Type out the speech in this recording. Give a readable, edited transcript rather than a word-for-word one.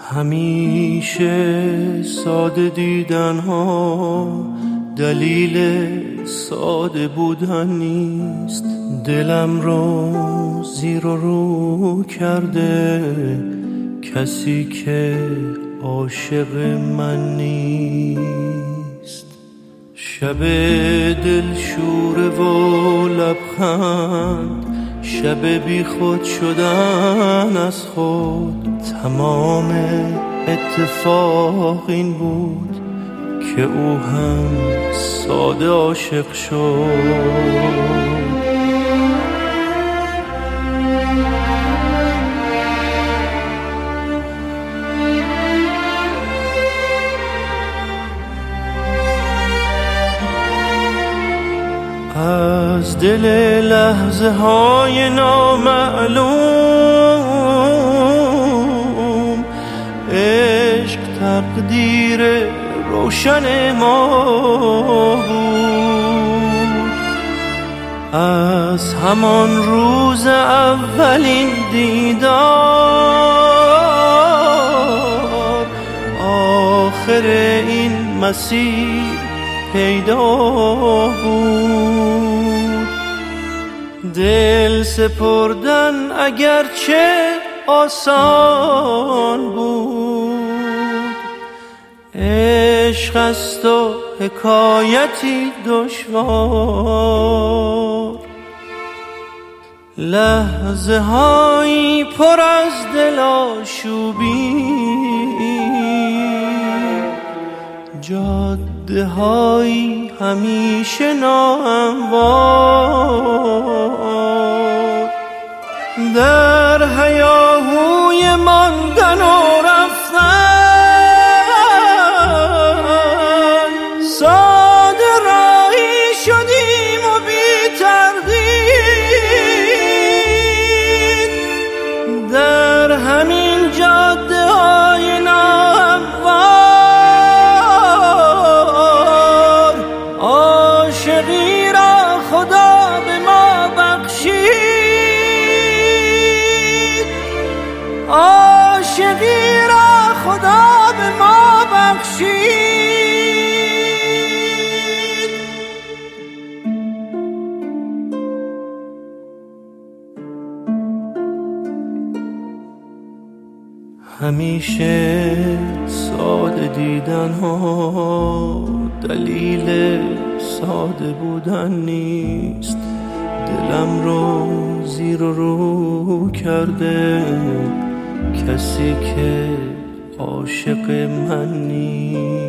همیشه ساده دیدن ها دلیل ساده بودن نیست. دلم رو زیر و رو کرده کسی که عاشق من نیست. شب دلشوره و لبخند، شب بی خود شدن از خود. تمام اتفاق این بود که او هم ساده عاشق شد. از دل لحظه های نامعلوم عشق تقدیر روشن ما بود. از همان روز اولین دیدار آخر این مسیر پیدا بود. دل سپردن اگرچه آسان بود، عشق است و حکایتی دشوار. لحظه هایی پر از دل آشوبی، جاده هایی همیشه ناهموار. در هیاهوی ماندن و رفتن ساده راهی شدیم و بی تردید. در همین جاده های ناهموار عاشقی را خدا به ما بخشید، عاشقی را خدا به ما بخشید. همیشه ساده دیدن ها دلیل ساده بودن نیست. دلم رو زیر و رو کرده کسی که عاشق من نیست.